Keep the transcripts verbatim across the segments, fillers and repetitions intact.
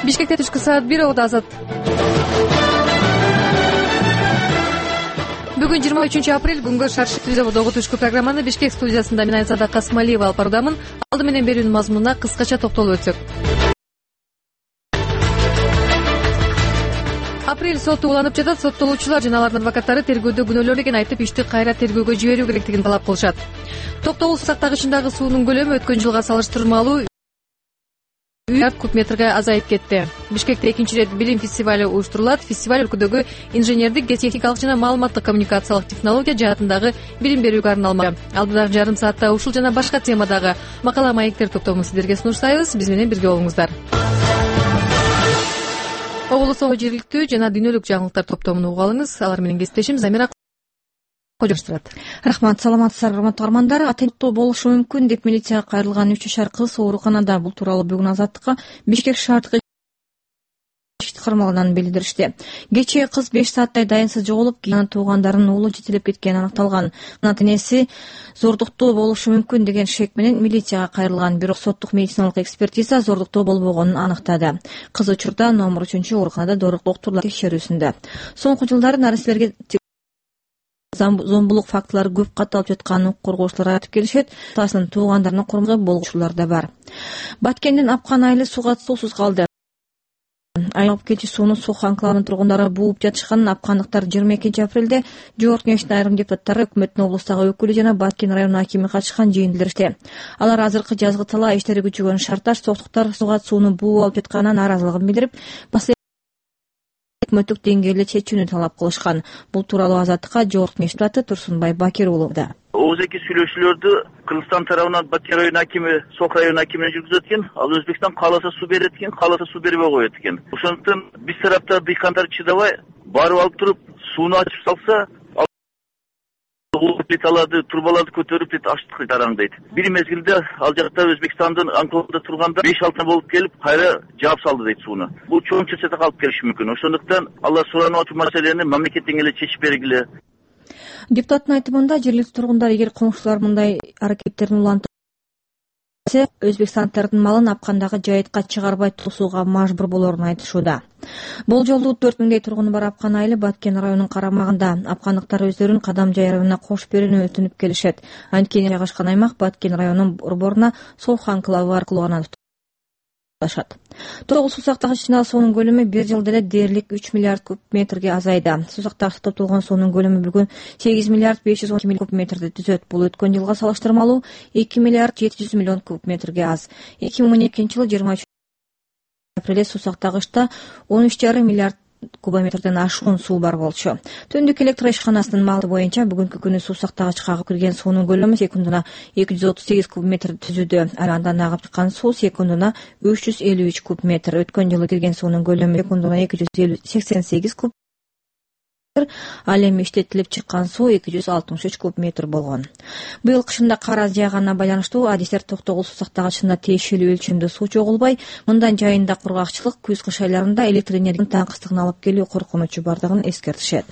Бишкекте түшкү саат бир убакыт азат. Бүгүн жыйырма үчүнчү апрель күнгө шаршы телевизордогу түшкү программаны Бишкек студиясында мен Айсада Касмалиева алып баруудамын. Алды менен берүүнүн мазмунуна кыскача токтолуп өтсөк. Апрель соту уланып жатат. Соттолуучулар жана алардын адвокаттары тергөөдө күнөөлөр деген айтып, ишти кайра тергөөгө жиберүү керектигин талап кылышат. Токтогул сактагычындагы суунун көлөмү өткөн жылга салыштырмалуу миллиард куб метрге азайып кетти. Бишкекте экинчи ирет билим фестивале уюштурулат. Фестиваль өлкөдөгү инженердик, геотехникалык жана маалыматтык коммуникациялык технология жаатындагы билим берүүгө арналмак. Алдыдагы жарым саатта ушул жана башка темадагы макала маектер топтомун сиздерге сунуштайбыз. Биз менен бирге болуңуздар. Облустук жергиликтүү жана дүйнөлүк жаңылыктар топтомун угуп алыңыз. Алар менен кесиптешим Замира кожоштурат. Рахмат, саламатсыздар курматтуу угармандар. Атенттүү болушу мүмкүн деп милицияга кайрылган үч жашар кыз ооруканада. Бул тууралуу бүгүн Азаттыкка Бишкек шаардык ишти кармалганын билдиришти. Кечээ кыз беш сааттай дайынсыз жоголуп, кийин туугандарынын уулу жетелеп кеткени аныкталган. Анын энеси зордуктуу болушу мүмкүн деген шек менен милицияга кайрылган, бирок соттук медициналык экспертиза зордуктуу болбогонун аныктады. Кыз учурда номер үчүнчү ооруканада доктурлар текшерүүсүндө. Соңку жылдары нареселерге зомбулук фактылары көп катталып жатканын укук коргоочулар айтып келишет. Атасынын туугандарына курманга болгушуулар да бар. Баткендин Апкан айылы суга суусуз калды. Айылып кетчи сууну Сох анклавынын тургундары бууп жатышканын апкандыктар жыйырма экинчи апрелде Жогорку Кеңештин айрым депутаттары, өкмөттүн облустагы өкүлү жана Баткен районунун акими катышкан жыйын билдиришти. Алар азыркы жазгы талаа иштери күчөгөн шартташ соктуктар суга сууну бууп алып жатканына нааразылыгын билдирип, өкмөттүк деңгээлде чечүүнү талап кылышкан. Бул тууралуу Азаттыкка Жогорку Кеңеш депутаты Турсунбай Бакир уулу да. Ооздоки сүйлөшүүлөрдү Кыргызстан тарабынан Баткен районунун акими, Сох районунун акими жүргүзөт экен. Ал Өзбекстан кааласа суу берет экен, кааласа суу бербей коет экен. Ошондуктан биз тарапта дыйкандар чыдабай барып алып туруп сууну ачып салса, плиталарды, турбаларды көтөрүп дейт, аштык дараңдайт. Бир мезгилде ал жакта Өзбекстандын анклавында турганда беш алты болуп келип, кайра жаап салды дейт сууну. Бул чоң чечете калып келиши мүмкүн. Ошондуктан алар суранып атуу маселени мамлекеттен эле чечип бергиле. Депутаттын айтымында, жергиликтүү тургундар эгер коңшулар мындай аракеттерин улантса, өзбекстанддардын малын Апкандагы жайытка чыгарбай туусууга мажбур болорун айтышууда. Бул жолу төрт миңдей тургуну бар Апкан айылы Баткен районунун карамагында. Апкандыктар өздөрүн Кадам жай районуна кошуп берүүнү өтүнүп келишет. Анткени жайгашкан аймак Баткен районунун борборуна Сох анклавы аркылуу гана tutashат. Тогул суу сактагычындагы суунун көлөмү бир жылда эле дээрлик үч миллиард куб метрге азайды. Суу сактагычта топтолгон суунун көлөмү бүгүн сегиз миллиард беш жүз он эки миллион куб метрди түзөт. Бул өткөн жылга салыштырмалуу эки миллиард жети жүз миллион куб метрге аз. эки миң он экинчи жылы жыйырма үчүнчү апрелде суу сактагычта он үч жарым миллиард кубометрден ашуун суу бар болчу. Түндүк электр ишканасынын маалыматы боюнча бүгүнкү күнү суу сактагычка кирген суунун көлөмү секундуна эки жүз отуз сегиз куб метр түзүүдө. Андан агып чыккан суу секундуна үч жүз элүү үч куб метр. Өткөн жылы кирген суунун көлөмү секундуна эки жүз сексен сегиз куб метр. Ал эми иштетилип чыккан суу эки жүз алтымыш үч куб метр болгон. Быйыл кышында кар аз жааганына байланыштуу адистер Токтогул суу сактагычында тиешелүү өлчөмдө суу чогулбай, мындан жайында кургакчылык, күз-кыш айларында электр энергиясынын таңкыстыгын алып келүү коркунучу бардыгын эскертишет.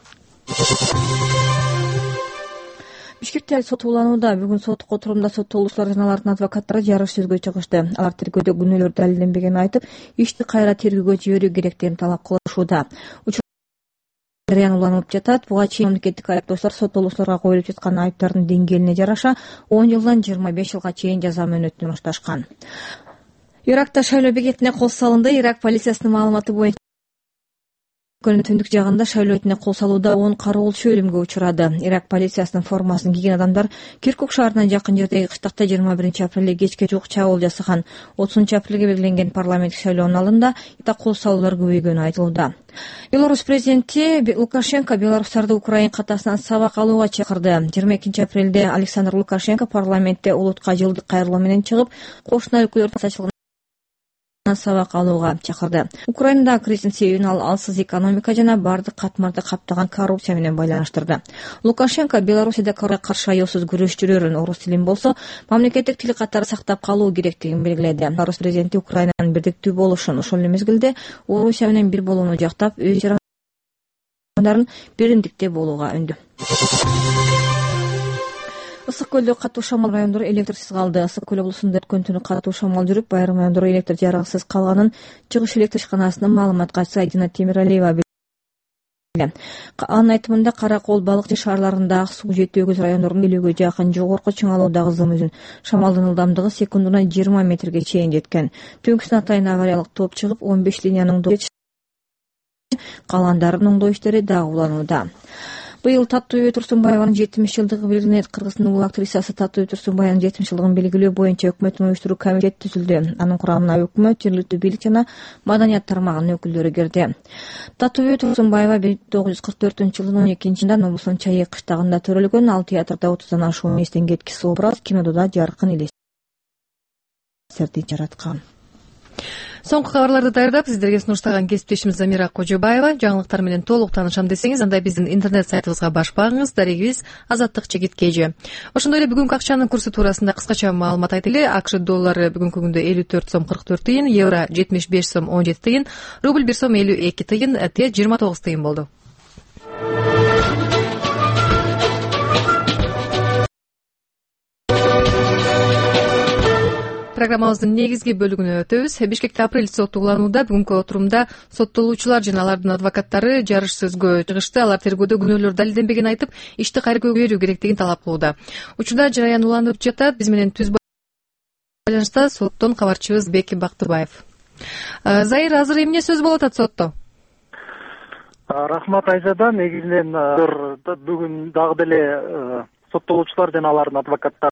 Бишкекте сот уланууда. Бүгүн соттук отурумда соттолуучулар жана алардын адвокаттары жарыш сөзгө чыгышты. Алар тергөөдө күнөөлөр далилденбегенин айтып, ишти кайра тергөөгө жиберүү керектигин талап кылышууда. Жарыян уланып жатат. Буга чейин мамлекеттик айыптоочулар соттолуучуларга коюлуп жаткан айыптардын деңгээлине жараша он жылдан жыйырма беш жылга чейин жаза мөөнөтүн башташкан. Иракта шайлоо бекетине кол салынды. Ирак полициясынын маалыматы боюнча өлкөнүн түндүк жагында шайлоо бекетине кол салууда он кароолчу өлүмгө учурады. Ирак полициясынын формасын кийген адамдар Киркук шаарына жакын жердеги кыштакта жыйырма биринчи апрелде кечке жуук чабуул жасаган. отузунчу апрелге белгиленген парламенттик шайлоонун алдында кол салуулар көбөйгөнү айтылууда. Беларусь президенти Лукашенко белорустарды Украина катасынан сабак алууга чакырды. жыйырма экинчи апрелде Александр Лукашенко парламентте улутка жылдык кайрылуу менен чыгып, кошуна өлкөлөрдүн сачылган сабак алууга чакырды. Украинадагы кризистин себебин ал алсыз экономика жана бардык катмарды каптаган коррупция менен байланыштырды. Лукашенко Белоруссияда коррупцияга каршы аяосуз күрөш жүрөрүн, орус тилин болсо мамлекеттик тил катары сактап калуу керектигин белгиледи. Беларусь президенти Украинанын бирдиктүү болушун, ошол эле мезгилде Орусия менен бир болууну жактап, өз жарандарын биримдикте болууга үндү. Ысык көлдө катуу шамал райондор электрсиз калды. Ысык көл облусунда өткөн түнү катуу шамал жүрүп, айрым райондор электр жарыгысыз калганын чыгыш электр ишканасынын маалыматка Сайдина Темиралиева билдирди. Анын айтымында Кара Кол, Балыкчы шаарларында суу жетүү көз райондорунун элүүгө жакын жогорку чыңалуудагы зымызын шамалдын ылдамдыгы секундуна жыйырма метрге чейин жеткен. Түнкүсүн атайын авариялык топ чыгып, он беш линиянын калгандарын оңдоо иштери дагы уланууда. Быйыл Татуу Турсунбаеванын жетимиш жылдыгы белгиленет. Кыргыздын улуу актрисасы Татуу Турсунбаеванын жетимиш жылдыгын белгилөө боюнча өкмөттүн уюштуруу комитет түзүлдү. Анын курамына өкмөт, жергиликтүү бийлик жана маданият тармагынын өкүлдөрү кирди. Татуу Турсунбаева миң тогуз жүз кырк төртүнчү жылдын он экинчи айында Номусунун Чайык кыштагында төрөлгөн. Ал театрда отуздан ашуун эстен кеткис образ, кинодо да жаркын элестерди жараткан. Соңку кабарларды даярдап сиздерге сунуштаган кесиптешimiz Замира Кожобаева. Жаңылыктар менен толук таанышам десеңиз, анда биздин интернет сайтыбызга баш багыңыз. Дарегибиз Азаттык Чекит Кежи. Ошондой эле бүгүнкү акчанын курсу туурасында кыскача маалымат айтайлы. АКШ доллары бүгүнкү күндө элүү төрт сом кырк төрт тыйын, евро жетимиш беш сом он жети тыйын, рубль бир сом элүү эки тыйын, те жыйырма тогуз тыйын болду. Программабыздын негизги бөлүгүнө өтөбүз. Бишкекте апрель соту уланууда. Бүгүнкү отурумда соттолуучулар жана алардын адвокаттары жарыш сөзгө чыгышты. Алар тергөөдө күнөөлөр далилденбегенин айтып, ишти кайра берүү керектигин талап кылууда. Учурда жараян уланып жатат. Биз менен түз байланышта соттон кабарчыбыз Беки Бактыбаев. Заир, азыр эмне сөз болуп атат сотто? Рахмат Айзада. Негизинен бүгүн дагы деле соттолуучулар жана алардын адвокаттары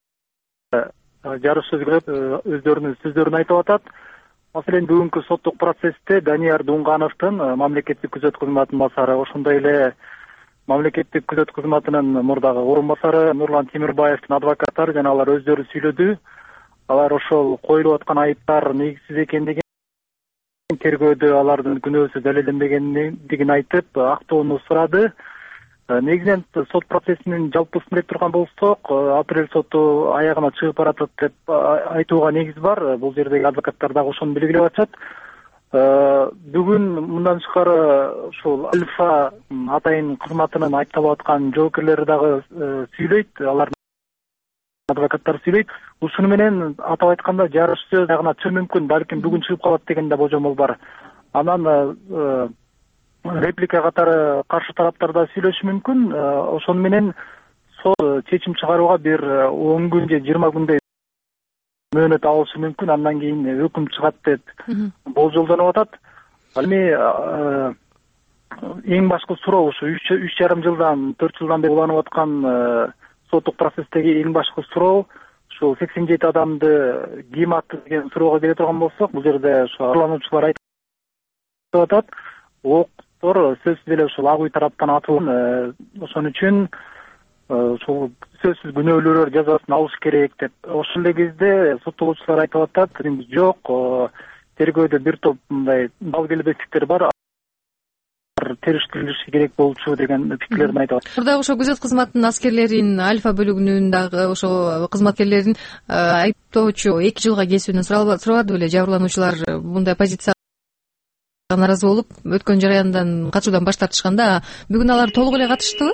жарыш сөзгө өздөрүнүн сөздөрүн айтып атат. Маселен, бүгүнкү соттук процессте Данияр Дуңгановдун мамлекеттик күзөт кызматынын басары, ошондой эле мамлекеттик күзөт кызматынын мурдагы орун басары Нурлан Темирбаевдин адвокаттары жана алар өздөрү сүйлөдү. Алар ошол коюлуп аткан айыптар негизсиз экендигин, тергөөдө алардын күнөөсү далилденбегендигин айтып, актоону сурады. Негизинен сот процессинин жалпысын деп турган болсок, апрель соту аягына чыгып баратат деп айтууга негиз бар. Бул жердеги адвокаттар дагы ошону белгилеп атышат. Бүгүн мындан тышкары ушул Альфа атайын кызматынын айыпталып аткан жоокерлери дагы сүйлөйт, алардын адвокаттары сүйлөйт. Ушуну менен атап айтканда жарыш сөз аягына чыгышы мүмкүн, балким бүгүн чыгып калат деген да божомол бар. Анан реплика катары каршы тараптар да сүйлөшүшү мүмкүн. Ошону менен сот чечим чыгарууга бир он күн же жыйырма күндөй мөөнөт алышы мүмкүн. Андан кийин өкүм чыгат деп болжолдонуп атат. Ал эми эң башкы суроо ушу үч жарым жылдан төрт жылдан бери уланып аткан соттук процесстеги эң башкы суроо ушул сексен жети адамды ким атты деген суроого келе турган болсок, бул жерде ушу арлануучулар айтып атат. Октор сөзсүз эле ушул ак үй тараптан атылган. Ошон үчүн ушул сөзсүз күнөөлөр жазасын алыш керек деп. Ошол эле кезде соттолуучулар айтып атат, жок, тергөөдө бир топ мындай далгелбестиктер бар, териштирилиши керек болчу деген пикирлерин айтып атат. Мурда ошо күзөт кызматынын аскерлерин, Альфа бөлүгүнүн дагы ошо кызматкерлерин айыптоочу эки жылга кесүүнү сурабады беле жабырлануучулар? Мындай позиция наразы болуп, өткөн жараяндан катышуудан баш тартышканда, бүгүн алар толук эле катыштыбы?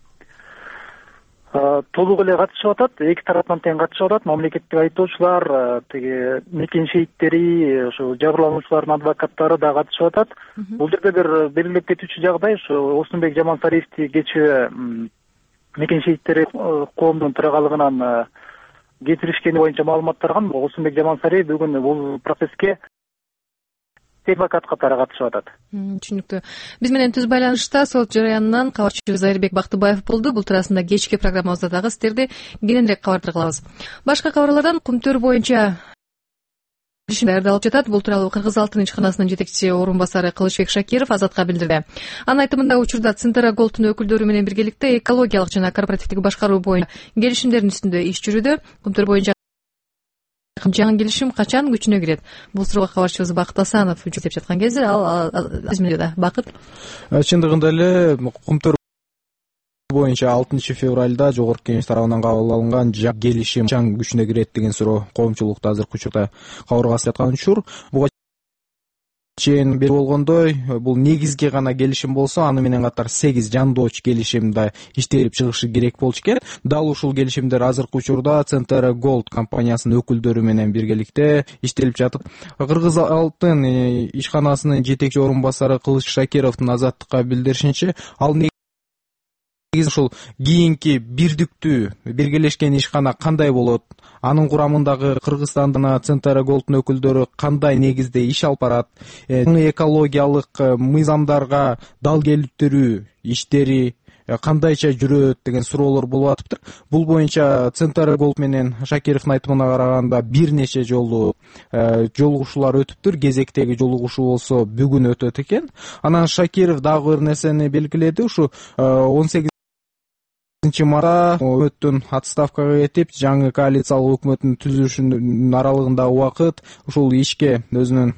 Толук эле катышып атат, эки тараптан тең катышып атат. Мамлекеттик айыптоочулар, тиги мекен шейиттери, ошо жабырлануучулардын адвокаттары да катышып атат. Бул жерде бир белгилеп кетүүчү жагдай, ошо Осмонбек Жамансариевди кечээ мекен шейиттери коомдун төрагалыгынан кетиришкени боюнча маалымат таркаган. Осмонбек Жамансариев бүгүн бул процесске адвокат катары катышып атат. Түшүнүктүү. Биз менен түз байланышта сот жараянынан кабарчыбыз Зайырбек Бактыбаев болду. Бул туурасында кечки программабызда дагы сиздерди кененирээк кабардар кылабыз. Башка кабарлардан Кумтөр боюнча даярдалып жатат. Бул тууралуу Кыргыз алтын ишканасынын жетекчи орун басары Кылычбек Шакиров Азатка билдирди. Анын айтымында учурда Центра Голдтун өкүлдөрү менен биргеликте экологиялык жана корпоративдик башкаруу боюнча келишимдердин үстүндө иш жүрүүдө. Кумтөр боюнча жаңы келишим качан күчүнө кирет? Бул суроого кабарчыбыз Бакыт Асанов жооп берип жаткан кезде ал измилде Бакыт. Чындыгында эле Кумтөр боюнча алтынчы февралда жогорку кеңеш тарабынан кабыл алынган келишим качан күчүнө кирет деген суроо коомчулукта азыркы учурда кабыргасы жаткан учур. Буга чейин бери болгондой бул негизги гана келишим болсо, аны менен катар сегиз жандоочу келишим да иштелип чыгышы керек болчу экен. Дал ушул келишимдер азыркы учурда Центр Голд компаниясынын өкүлдөрү менен биргеликте иштелип жатып, Кыргыз Алтын ишканасынын жетекчи орун басары Кылыч Шакировдун Азаттыкка билдиришинче, ал негизи ушул кийинки бирдиктүү биргелешкен ишкана кандай болот, анын курамындагы Кыргызстандын Центр Голддун өкүлдөрү кандай негизде иш алып барат, экологиялык мыйзамдарга дал келтирүү иштери кандайча жүрөт деген суроолор болуп атыптыр. Бул боюнча Центр Голд менен Шакировдун айтымына караганда бир нече жолу жолугушуулар өтүптүр. Кезектеги жолугушуу болсо бүгүн өтөт экен. Анан Шакиров дагы бир нерсени белгиледи. Ушу он сегизинчи мартта өкмөттүн отставкага кетип, жаңы коалициялык өкмөттүн түзүлүшүнүн аралыгындагы убакыт ушул ишке өзүнүн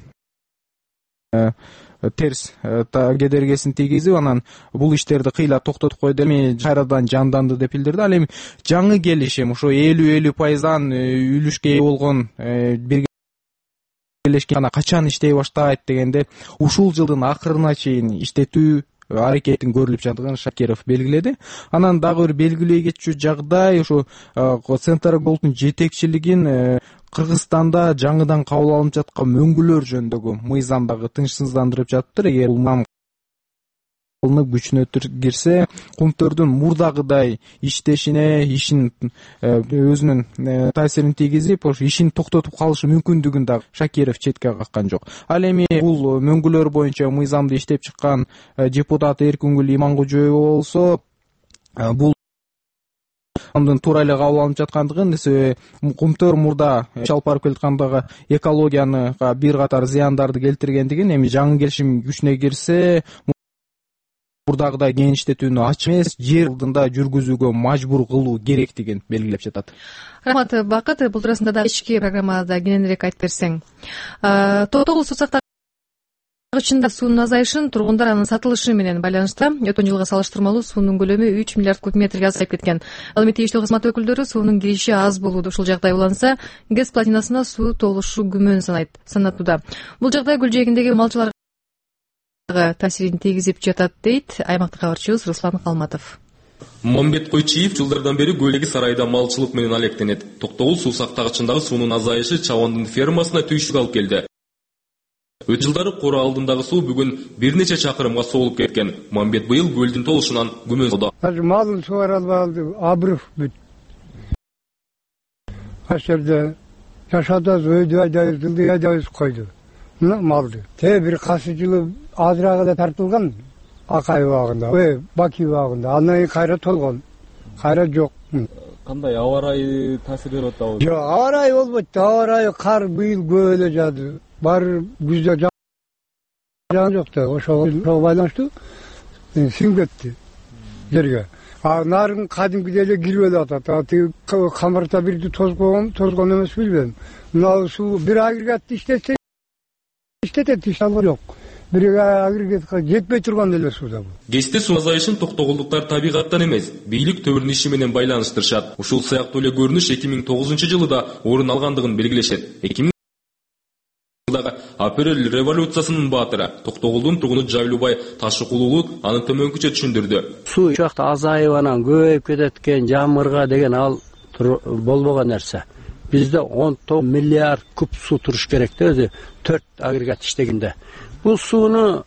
терс кедергесин тийгизип, анан бул иштерди кыйла токтотуп койду, эми кайрадан жанданды деп билдирди. Ал эми жаңы келишим ошо элүү элүү пайыздан үлүшкө ээ болгон биргелешкен качан иштей баштайт дегенде, ушул жылдын акырына чейин иштетүү аракетин көрүлүп жатканын Шакиров белгиледи. Анан дагы бир белгилей кетчү жагдай ушу Центр Голддун жетекчилигин Кыргызстанда жаңыдан кабыл алынып жаткан мөңгүлөр жөнүндөгү мыйзам дагы тынчсыздандырып жатыптыр. Эгер бул мыйзам күчүнө кирсе, кумтөрдүн мурдагыдай иштешине, ишин өзүнүн таасирин тийгизип, ошо ишин токтотуп калышы мүмкүндүгүн да Шакиров четке каккан жок. Ал эми бул мөңгүлөр боюнча мыйзамды иштеп чыккан депутат Эркүнгүл Иманкожоева болсо, бул мыйзамдын туура эле кабыл алынып жаткандыгын, себеби кумтөр мурда иш алып барып келаткандагы экологияга бир катар зыяндарды келтиргендигин, эми жаңы келишим күчүнө кирсе, мурдагыдай кен иштетүүнү ачык эмес, жер алдында жүргүзүүгө мажбур кылуу керектигин белгилеп жатат. Рахмат Бакыт, бул туурасында да ички программада кененирээк айтып берсең. Токтогул суу сактагычында суунун азайышын тургундар анын сатылышы менен байланыштуу өткөн жылга салыштырмалуу суунун көлөмү үч миллиард куб метрге азайып кеткен. Ал эми тийиштүү кызмат өкүлдөрү суунун кириши аз болууда. Ушул жагдай уланса, ГЭС плотинасына суу толушу күмөн санайт санатууда. Бул жагдай көл жээгиндеги малчыларга таасирин тийгизип жатат, дейт аймактык кабарчыбыз Руслан Калматов. Мамбет Койчиев жылдардан бери көлдөгү сарайда малчылык менен алектенет. Токтогул суу сактагычындагы суунун азайышы чабандын фермасына түйшүк алып келди. Өткен жылдары кора алдындагы суу бүгүн бир нече чакырымга соолуп кеткен. Мамбет быйыл көлдүн толушунан күмөн салды. Малын сугара албай абрыв бүт. Ашерде жашадыз, өйдү айдайбыз, жылды айдайбыз койду. Малды. Те бир кайсы жылы азыраагы да тартылган, Акай убагында, ой, Баки убагында. Андан кийин кайра толгон. Кайра жок. Кандай аба ырайы таасир берип атабы? Жок, аба ырайы болбойт. Аба ырайы кар быйыл көп эле жаады. Бар күздө жан жок да, ошого байланыштуу сиңип кетти жерге. А нарын кадимкидей эле кирип эле атат. А тиги камырта бирди тозгон, тозгон эмес билбейм. Мына суу бир агрегатты иштетсе иштетет, ишалгы жок. Бир агрегатка жетпей турган эле сууда бул. ГЭСте суу азайышын токтогулдуктар табигаттан эмес, бийлик төбүрүн иши менен байланыштырышат. Ушул сыяктуу эле көрүнүш эки миң тогузунчу жылда орун алгандыгын белгилешет. эки миң жылдагы апрель революциясынын баатыры Токтогулдун тургуну Жайлубай Ташыкулуу анын төмөнкүчө түшүндүрдү. Суу учакта азайып анан көбөйүп кетет экен, жамырга деген ал болбогон нерсе. Бизде он тогуз миллиард куб суу туруш керек да, өзү төрт агрегат иштегенде. Бул сууну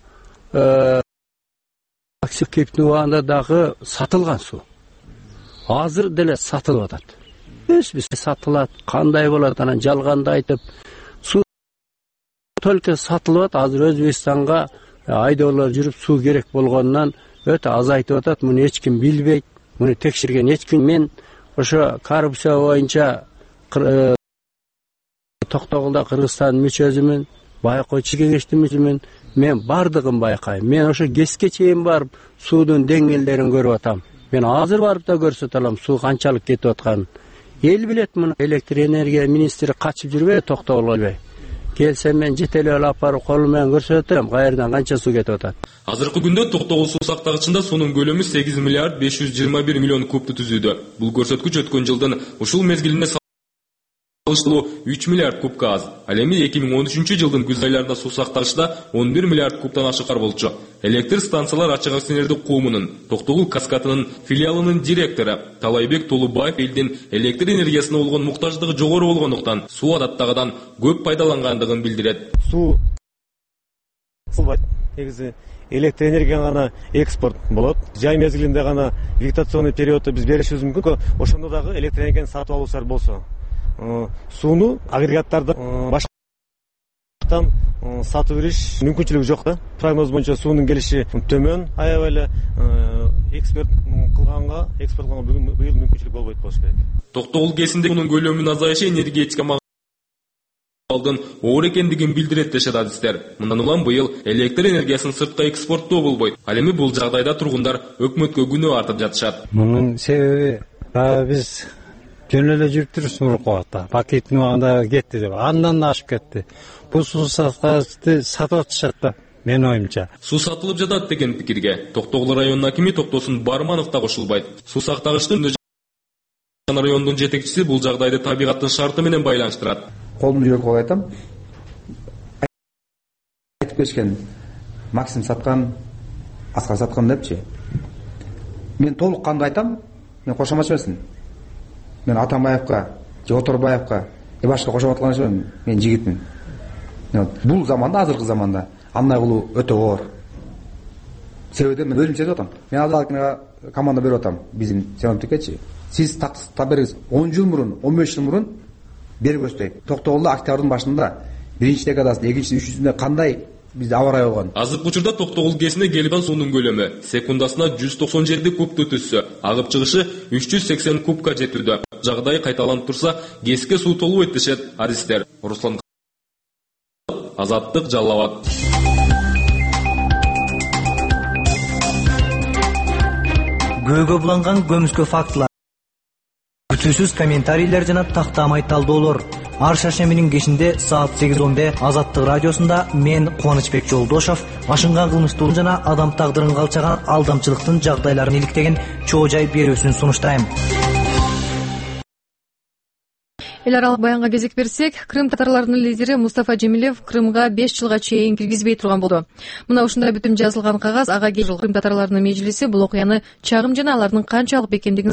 Аксикептин убагында дагы сатылган суу. Азыр деле сатылып атат. Эс сатылат, кандай болот анан жалганды айтып, суу только сатылып атат. Азыр Өзбекстанга айдоолор жүрүп суу керек болгондон өтө азайтып атат. Муну эч ким билбейт, муну текшерген эч ким. Мен ошо коррупция боюнча Токтогулда Кыргызстан мүчөсүмүн, байкоочу кеңештин мүчөсүмүн. Мен бардыгын байкайм. Мен ошо ГЭСке чейин барып суудун деңгээлдерин көрүп атам. Мен азыр барып да көрсөтө алам суу канчалык кетип атканын. Эл билет муну. Электр энергия министри качып жүрбөй Токтогулга элбей. Келсем мен жетелеп алып барып колу менен көрсөтөм каердан канча суу кетип атат. Азыркы күндө Токтогул суу сактагычында суунун көлөмү сегиз миллиард беш жүз жыйырма бир миллион кубту түзүүдө. Бул көрсөткүч өткөн жылдын ушул мезгилине үч миллиард куб газ. Ал эми эки миң он үчүнчү жылдын күз айларында суу сактагычта он бир миллиард кубтан ашыкар болчу. Электр станциялар ачык акционердик коомунун Токтогул каскадынын филиалынын директору Талайбек Толубаев элдин электр энергиясына болгон муктаждыгы жогору болгондуктан суу адаттагыдан көп пайдалангандыгын билдирет. Суу негизи электр энергия гана экспорт болот. Жай мезгилинде гана вегетационный периодду биз беришибиз мүмкүн. Ошондо дагы электр энергияны сатып алуусар болсо, сууну агрегаттарды башкадан сатып бериш мүмкүнчүлүгү жок да. Прогноз боюнча суунун келиши төмөн, аябай эле экспорт кылганга, экспорт кылганга быйыл мүмкүнчүлүк болбойт болуш керек. Токтогул кезинде мунун көлөмүнүн азайышы энергетика алдын оор экендигин билдирет дешет адистер. Мындан улам быйыл электр энергиясын сыртка экспорттоо болбойт. Ал эми бул жагдайда тургундар өкмөткө күнөө артып жатышат. Мунун себеби биз жөн эле жүрүп турбуз мурунку убакта. Пакеттин убагында кетти деп, андан да ашып кетти. Бул суу сатып атышат да, менин оюмча. Суу сатылып жатат деген пикирге Токтогул районунун акими Токтосун Барманов да кошулбайт. Суу сактагычтын райондун жетекчиси бул жагдайды табигаттын шарты менен байланыштырат. Колумду жүрөк кылып айтам. Айтып беришкен Максим саткан, Аскар саткан депчи. Мен толук кандуу айтам, мен кошомочу эмесмин. Мен Атамбаевка, же Оторбаевка, же башка кошоп аткан эмесмин, мен жигитмин. Бул заманда, азыркы заманда андай кылуу өтө оор. Себеби мен өзүм сезип атам. Мен азыр команда берип атам биздин синоптиккечи. Сиз так бериңиз он жыл мурун, он беш жыл мурун бергөздөй. Токтогулда октябрдын башында биринчи декадасында, экинчи, үчүнчүсүндө кандай бизде аба ырайы болгон. Азыркы учурда Токтогул ГЭСине келип жаткан суунун көлөмү секундасына жүз токсон жети кубту түзсө, агып чыгышы үч жүз сексен кубка жетүүдө. Жагдай кайталанып турса, ГЭСке суу толбойт дешет адистер. Руслан Азаттык, Жалал Абад. Көөгө буланган көмүскө фактылар, күтүүсүз комментарийлер жана тактамай талдоолор. Ар шаршембинин кечинде саат сегиз онда Азаттык радиосунда мен Кубанычбек Жолдошов ашынган кылмыштуу жана адам тагдырын калчаган алдамчылыктын жагдайларын иликтеген чоо жай берүүсүн сунуштайм. Эл аралык баянга кезек берсек, Крым татарларынын лидери Мустафа Жемилев Крымга беш жылга чейин киргизбей турган болду. Мына ушундай бүтүм жазылган кагаз ага жыл Крым татарларынын межлиси бул окуяны чагым жана алардын канчалык бекемдигин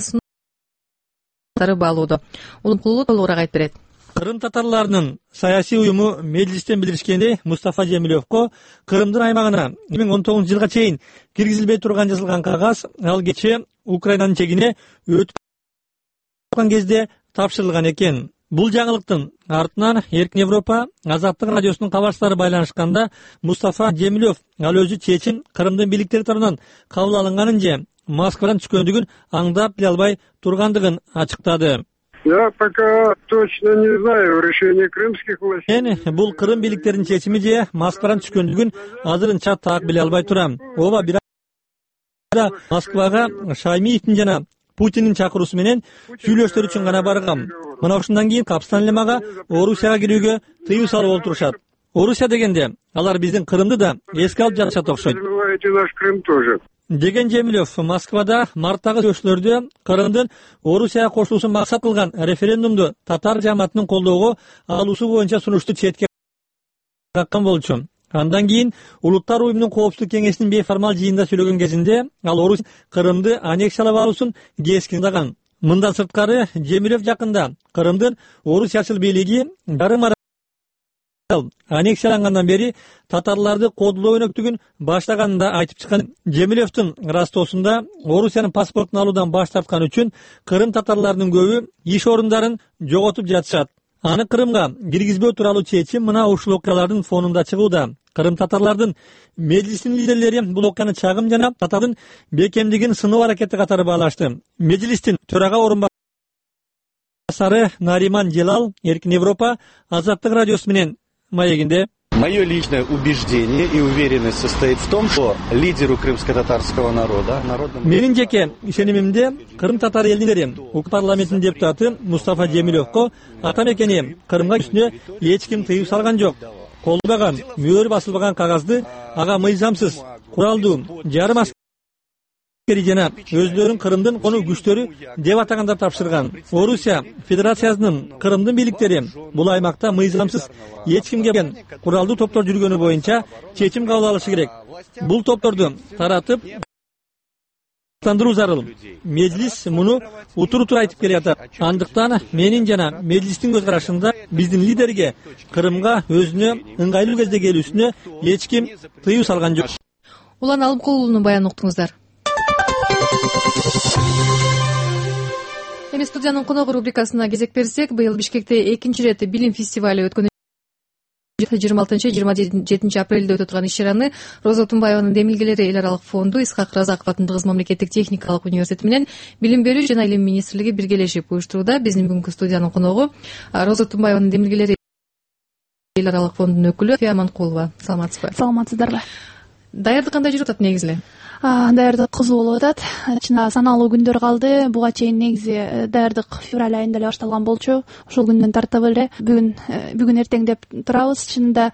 сыноо баалоодо. Улумкулуу толугураак айтып берет. Крым татарларынын саясий уюму мejlистен билдиришкендей, Мустафа Жемилевко Крымдын аймагына эки миң он тогузунчу жылга чейин киргизилбей турган жазылган кагаз ал кечээ Украинанын чегине өтүп аткан кезде тапшырылган экен. Бул жаңылыктын артынан Эркин Европа Азаттык радиосунун кабарчылары байланышканда Мустафа Жемилев ал өзү чечим Крымдын бийликтери тарабынан кабыл алынганын же Москвадан түшкөндүгүн аңдап биле албай тургандыгын ачыктады. Я пока точно не знаю решение крымских властей. Мен бул Крым бийликтеринин чечими же Москвадан түшкөндүгүн азырынча так биле албай турам. Ооба бир Москвага Шаймиевдин жана Путиндин чакыруусу менен сүйлөштөр үчүн гана баргам. Мына ушундан кийин Капстан элемага Орусияга кирүүгө тыюу салып олтурушат. Орусия дегенде алар биздин Крымды да эске алып жатышат окшойт. Наш Крым тоже. Деген Жемилев Москвада марттагы сүйлөштөрдө Крымдын Орусияга кошулуусун максат кылган референдумду татар жамаатынын колдоого алуусу боюнча сунушту четке каккан болчу. Андан кийин Улуттар уюмунун коопсуздук кеңешинин бейформал жыйынында сөйлөгөн кезинде ал Орусия Крымды аннексиялап алуусун кескиндаган. Мындан сырткары Жемилев жакында Крымдын Орусиячыл бийлиги жарым аннексиялангандан бери татарларды кодулоо өнөктүгүн баштаганын да айтып чыккан. Жемилевдин Ростосунда Орусиянын паспортун алуудан баш тарткан үчүн Крым татарларынын көбү иш орундарын жоготуп жатышат. Аны Крымга киргизбөө тууралуу чечим мына ушул окуялардын фонунда чыгууда. Крым татарлардын мejlisинин лидерлери бул окуяны чагым жана татардын бекемдигин сыноо аракети катары баалашты. Мejлистин төрага орунбасары Нариман Желал Эркин Европа Азаттык радиосу менен маегинде. Мое личное убеждение и уверенность состоит в том, что лидеру крымско-татарского народа, народному... Менин жеке ишенимимде Крым татар элдери УК парламентинин депутаты Мустафа Жемилевко атамекени Крымга үстүнө эч ким тыюу салган жок. Колдобаган, мөөр басылбаган кагазды ага мыйзамсыз, куралдуу, жарым жана өзлөрүн Кырымдын конуу күчтөрү деп атагандар тапшырган. Орусия Федерациясынын Кырымдын бийликтери бул аймакта мыйзамсыз эч кимге куралдуу топтор жүргөнү боюнча чечим кабыл алышы керек. Бул топторду таратып зарыл. Мejlis муну утур-утур айтып келатат. Андыктан менин жана мejлистин көз карашында биздин лидерге Кырымга өзүнө ыңгайлуу кезде келүүсүнө эч ким тыюу салган жок. Улан Алымкулунун баянын уктуңуздар. Эми студиянын коногу рубрикасына кезек берсек, быйыл Бишкекте экинчи ирет билим фестивали өткөн жыйырма алтынчы жыйырма жетинчи апрелде өтө турган иш-чараны Роза Тумбаеванын демилгелери эл аралык фонду, Исхак Разаков атындагы мамлекеттик техникалык университети менен Билим берүү жана илим министрлиги биргелешип уюштурууда. Биздин бүгүнкү студиянын коногу Роза Тумбаеванын демилгелери эл аралык фондунун өкүлү Фия Манкулова. Саламатсызбы? Саламатсыздарбы? Даярдык кандай жүрүп атат негизи эле? Даярдык кызуу болуп атат. Чына саналуу күндөр калды. Буга чейин негизи даярдык февраль айында эле башталган болчу. Ошол күндөн тартып эле бүгүн бүгүн эртең деп турабыз. Чынында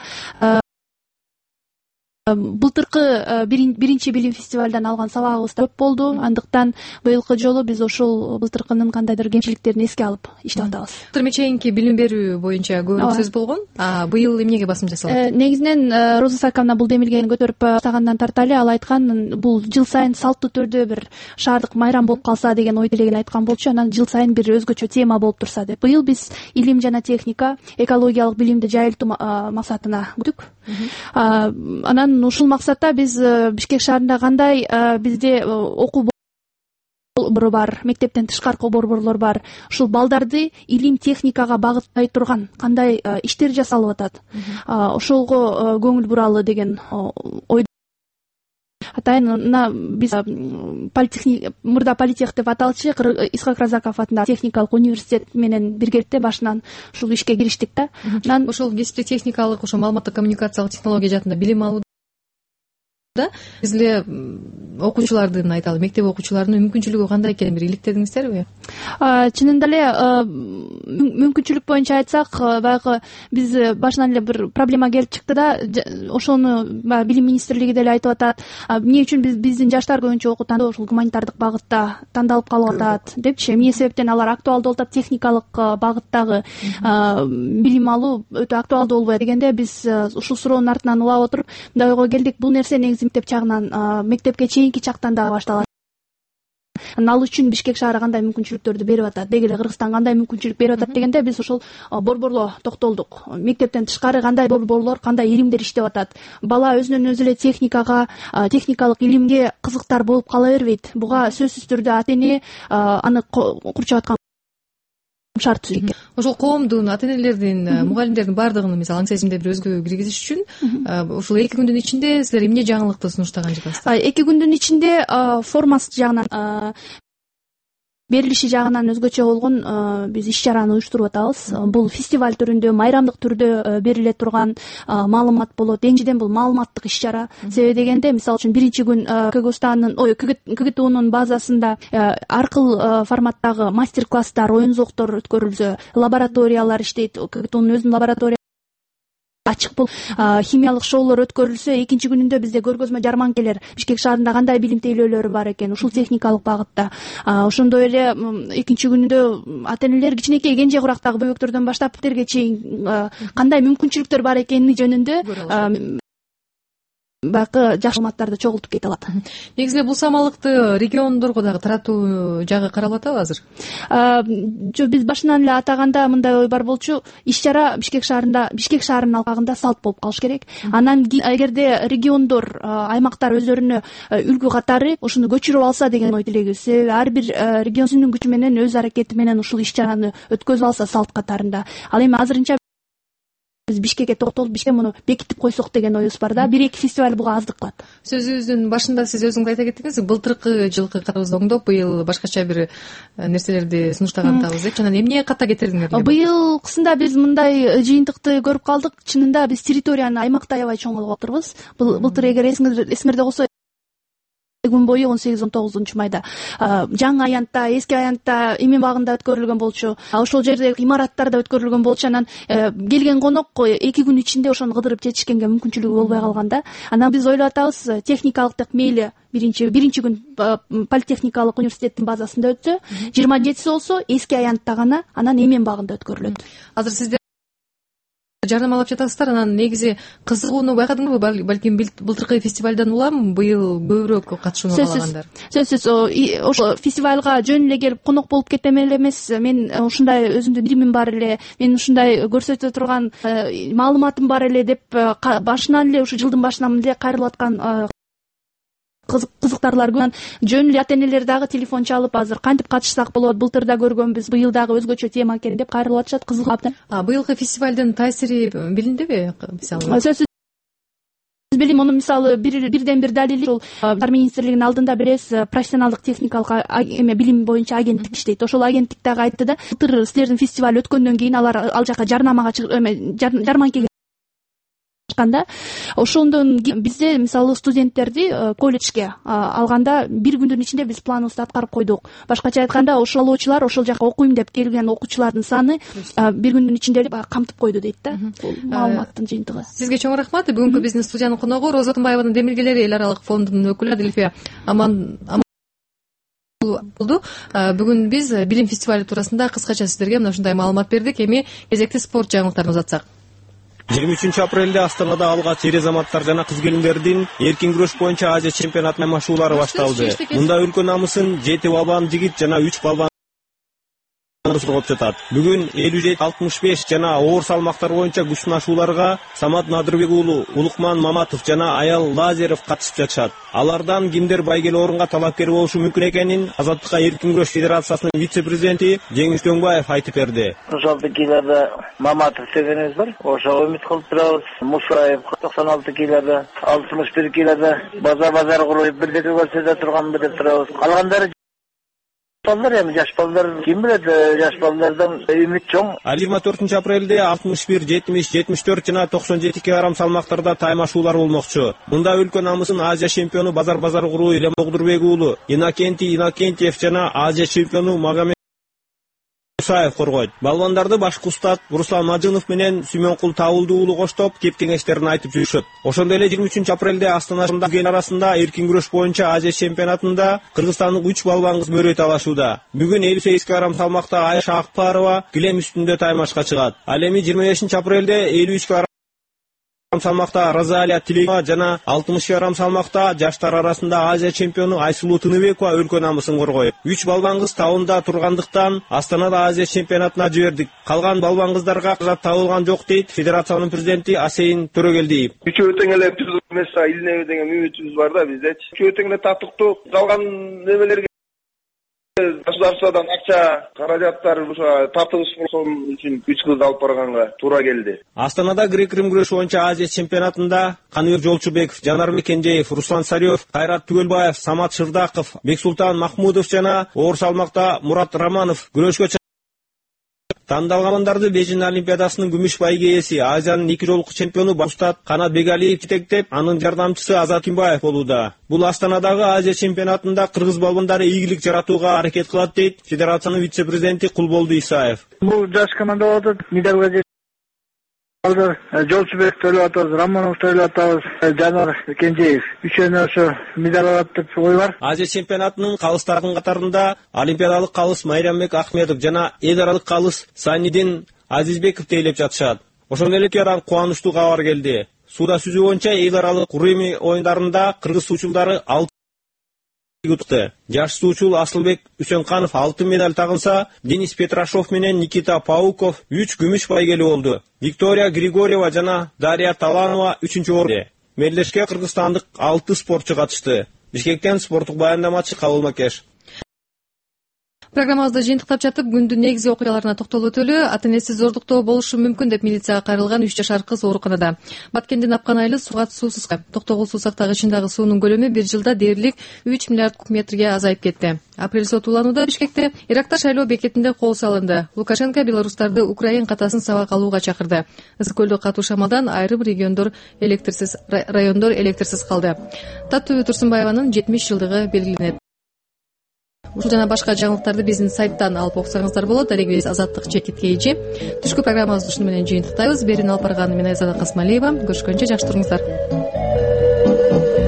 былтыркы биринчи билим фестивалдан алган сабагыбыз көп болду. Андыктан быйылкы жолу биз ошол былтыркынын кандайдыр кемчиликтерин эске алып иштеп атабыз. Былтыр чейинки билим берүү боюнча көп сөз болгон. А быйыл эмнеге басым жасалат? Негизинен Роза Сакановна бул демилгени көтөрүп баштагандан тарта эле ал айткан, бул жыл сайын салттуу түрдө бир шаардык майрам болуп калса деген ой тилегин айткан болчу. Анан жыл сайын бир өзгөчө тема болуп турса деп. Быйыл биз илим жана техника, экологиялык билимди жайылтуу максатына күттүк. Анан ушул максатта биз Бишкек шаарында кандай бизде окуу борбору бар, мектептен тышкаркы борборлор бар, ушул балдарды илим техникага багыттай турган кандай иштер жасалып атат, ошолго көңүл буралы деген ой. Атайын мына биз политехник мурда политех деп аталчу Исхак Разаков атындагы техникалык университет менен биргеликте башынан ушул ишке кириштик да. Анан ошол кесипти техникалык, ошо маалыматтык коммуникациялык технология жаатында билим алуу биз эле окуучулардын айталы, мектеп окуучуларынын мүмкүнчүлүгү кандай экенин бир иликтедиңиздерби? Чынында эле мүмкүнчүлүк боюнча айтсак, баягы биз башынан эле бир проблема келип чыкты да, ошону билим министрлиги деле айтып атат. Эмне үчүн биз биздин жаштар көбүнчө окуу тандоо ушул гуманитардык багытта тандалып калып атат депчи. Эмне себептен алар актуалдуу болуп атат, техникалык багыттагы билим алуу өтө актуалдуу болбойт дегенде биз ушул суроонун артынан улап отуруп мындай ойго келдик. Бул нерсе негизи мектеп чагынан, мектепке чейинки чактан дагы башталат. Ал үчүн Бишкек шаары кандай мүмкүнчүлүктөрдү берип атат, деги эле Кыргызстан кандай мүмкүнчүлүк берип атат дегенде биз ошол борборло токтолдук. Мектептен тышкары кандай борборлор, кандай илимдер иштеп атат. Бала өзүнөн өзү эле техникага, техникалык илимге кызыктар болуп кала бербейт. Буга сөзсүз түрдө ата эне аны курчап аткан шарт түзүш. Ошол коомдун, ата энелердин, мугалимдердин баардыгын мисалы аң сезимде бир өзгө киргизиш үчүн ушул эки күндүн ичинде силер эмне жаңылыкты сунуштаган жатасыздар? Эки күндүн ичинде формасы жагынан, берилиши жагынан өзгөчө болгон биз иш-чараны уюштуруп атабыз. Бул фестиваль түрүндө, майрамдык түрдө бериле турган маалымат болот. Энчиден бул маалыматтык иш-чара. Себеби дегенде, мисалы үчүн биринчи күн КГУстанын, ой, КГТУнун базасында аркыл форматтагы мастер-класстар, оюн-зоктор өткөрүлсө, лабораториялар иштейт. КГТУнун өзүнүн лаборатория ачык бул химиялык шоулор өткөрүлсө, экинчи күнүндө бизде көргөзмө жарманкелер, Бишкек шаарында кандай билим тейлөөлөрү бар экен, ушул техникалык багытта. Ошондой эле экинчи күнүндө ата энелер кичинекей кенже курактагы бөбөктөрдөн баштап тирге чейин кандай мүмкүнчүлүктөр бар экени жөнүндө баягы жакшы маалыматтарды чогултуп кете алат. Негизи эле бул самалыкты региондорго дагы таратуу жагы каралып атабы азыр? Жок, биз башынан эле атаганда мындай ой бар болчу. Иш-чара Бишкек шаарында, Бишкек шаарынын алкагында салт болуп калыш керек. Анан эгерде региондор, аймактар өзлөрүнө үлгү катары ушуну көчүрүп алса деген ой тилегибиз. Себеби ар бир регион өзүнүн күчү менен, өз аракети менен ушул иш-чараны өткөзүп алса салт катарында. Ал эми азырынча биз Бишкекке токтолуп, Бишкек муну бекитип койсок деген оюбуз бар да. Бир эки фестиваль буга аздык кылат. Сөзүбүздүн башында сиз өзүңүз айта кеттиңиз, былтыркы жылкы катыбызды оңдоп, быйыл башкача бир нерселерди сунуштаган атабыз депчи. Анан эмне ката кетирдиңер? Быйылкысында биз мындай жыйынтыкты көрүп калдык. Чынында биз территорияны аймакта аябай чоң кылып отурбуз. Былтыр эгер эсиңерде болсо күн бою он сегиз он тогузунчу майда жаңы аянтта, эски аянтта, эмен багында өткөрүлгөн болчу. Ошол жердеги имараттарда өткөрүлгөн болчу. Анан келген конок эки күн ичинде ошону кыдырып жетишкенге мүмкүнчүлүгү болбой калган да. Анан биз ойлоп атабыз, техникалык так мейли биринчи биринчи күн политехникалык университеттин базасында өтсө, жыйырма жетиси болсо эски аянтта гана, анан эмен багында өткөрүлөт. Азыр сиздер жарнамалап жатасыздар, анан негизи кызыгууну байкадыңарбы? Балким былтыркы фестивалдан улам быйыл көбүрөөк катышууну каалагандар. Сөзсүз ошо фестивалга жөн эле келип конок болуп кетем эле эмес. Мен ушундай өзүмдүн илимим бар эле, мен ушундай көрсөтө турган маалыматым бар эле деп башынан эле, ушу жылдын башынан эле кайрылып аткан кызыктарлар көп. Жөн эле ата энелер дагы телефон чалып, азыр кантип катышсак болот, былтыр да көргөнбүз, быйыл дагы өзгөчө тема экен деп кайрылып атышат, кызыгып. А быйылкы фестивалдын таасири билиндиби? Мисалы сөзсүз билим, муну мисалы бирден бир далили ушул Жаштар министрлигинин алдында бирес профессионалдык техникалык эме билим боюнча агенттик иштейт. Ошол агенттик дагы айтты да, былтыр силердин фестиваль өткөндөн кийин алар ал жака жарнамага эме жарманкеге чыкканда, ошондон бизде мисалы студенттерди колледжге алганда бир күндүн ичинде биз планыбызды аткарып койдук. Башкача айтканда, ошолоочулар ошол жака окуйм деп келген окуучулардын саны бир күндүн ичинде камтып койду дейт да. Бул маалыматтын жыйынтыгы. Сизге чоң рахмат. Бүгүнкү биздин студиянын коногу Роза Атымбаеванын Демиргелери эл аралык фондунун өкүлү Адильфия Аман болду. Бүгүн биз билим фестивали туурасында кыскача сиздерге мына ушундай маалымат бердик. Эми кезекти спорт жаңылыктарын узатсак. жыйырма үчүнчү апрелде Астанада алгач эр азаматтар жана кыз келиндердин эркин күрөш боюнча Азия чемпионатынын машыгуулары башталды. Мында өлкө намысын жети балбан жигит жана үч балбан коргоп жатат. Бүгүн элүү жети алтымыш беш жана оор салмактар боюнча күч сынашууларга Самат Надырбек уулу, Улукман Маматов жана Аял Лазеров катышып жатышат. Алардан кимдер байгеле орунга талапкер болушу мүмкүн экенин Азаттыкка эркин күрөш федерациясынын вице-президенти Жеңиш Дөңбаев айтып берди. токсон алты килода Маматов дегенибиз бар. Ошого үмүт кылып турабыз. Мусаев токсон алты килода, алтымыш бир килода базар базар куруп бирдеке көрсөтө турганбы деп турабыз. Калгандары балдар, эми жаш балдар, ким билет, жаш балдардан үмүт чоң. жыйырма төртүнчү апрелде алтымыш бир, жетимиш, жетимиш төрт жана токсон жети килограмм салмактарда таймашуулар болмокчу. Мында өлкө намысын Азия чемпиону базар базар куруу Илем Огдурбек уулу, Иннокентий Иннокентьев жана Азия чемпиону Магомед Мусаев коргойт. Балбандарды башкы устат Руслан Мажынов менен Сүймөнкул Табылды уулу коштоп кеп кеңештерин айтып жүрүшөт. Ошондой эле жыйырма үчүнчү апрелде Астанада эл арасында эркин күрөш боюнча Азия чемпионатында кыргызстандык үч балбан кыз мөрөй талашууда. Бүгүн элүү сегиз килограмм салмакта Айша Акпарова килем үстүндө таймашка чыгат. Ал эми жыйырма бешинчи апрелде элүү үч килограмм салмакта Розалия Тилеева жана алтымыш килограмм салмакта жаштар арасында Азия чемпиону Айсулуу Тыныбекова өлкө намысын коргойт. үч балбан кыз табында тургандыктан Астанада Азия чемпионатына жибердик. Калган балбан кыздарга каражат табылган жок дейт федерациянын президенти Асейин Төрөгелдиев. Үчөө тең эле эмес, илине деген үмүтүбүз бар да бизде. Үчөө тең эле таттыктуу. Калган немелерге государстводан акча каражаттар тартылыш болсун үчүн үч кызды алып барганга туура келди. Астанада грек-рим күрөш боюнча Азия чемпионатында Каныбек Жолчубеков, Жанарбек Кенжеев, Руслан Сарёев, Кайрат Түгөлбаев, Самат Шырдаков, Бексултан Махмудов жана оор салмакта Мурат Романов күрөшкө тандалгандарды Бейжин Олимпиадасынын күмүш байге ээси Азиянын эки жолку чемпиону Устат Канат Бегалиев жетектеп, анын жардамчысы Азат Кимбаев болууда. Бул Астанадагы Азия чемпионатында кыргыз балбандары ийгилик жаратууга аракет кылат дейт федерациянын вице-президенти Кулболду Исаев. Бул жаш команда болуп атат. Медалга Жолчубек төлөп атабыз, Романов төлөп атабыз, Жанар Кенжеев. Үчөөнө ошо медаль алат деп ой бар. Азия чемпионатынын калыстардын катарында олимпиадалык калыс Майрамбек Ахмедов жана эл аралык калыс Сайнидин Азизбеков тейлеп жатышат. Ошондой эле кийин кубанычтуу кабар келди. Сууда сүзүү боюнча эл аралык Курими оюндарында кыргыз суучулдары алты утты. Жаш суучул Асылбек Үсөнканов алтын медаль тагынса, Денис Петрашов менен Никита Пауков үч күмүш байгели болду. Виктория Григорьева жана Дарья Таланова үчүнчү орунда. Мелдешке кыргызстандык алты спортчу катышты. Бишкектен спорттук баяндамачы Кабыл Макеш. Программабызды жыйынтыктап жатып күндүн негизги окуяларына токтолуп өтөлү. Ата энеси зордуктоо болушу мүмкүн деп милицияга кайрылган үч жашар кыз ооруканада. Баткендин Апкан айылы Сугат суусуз. Токтогул суу сактагычындагы суунун көлөмү бир жылда дээрлик үч миллиард куб метрге азайып кетти. Апрель соту уланууда Бишкекте Иракта шайлоо бекетинде кол салынды. Лукашенко белорустарды Украин катасын сабак алууга чакырды. Ысык көлдө катуу шамалдан айрым региондор электрсиз райондор электрсиз калды. Татуу Турсунбаеванын жетимиш жылдыгы белгиленет. Ушул жана башка жаңылыктарды биздин сайттан алып окусаңыздар болот. Алегибиз Азаттык чекит кийжи. Түшкү программабызды ушуну менен жыйынтыктайбыз. Берин алып барганы мен Айзада Касмалиева. Көрүшкөнчө жакшы туруңуздар.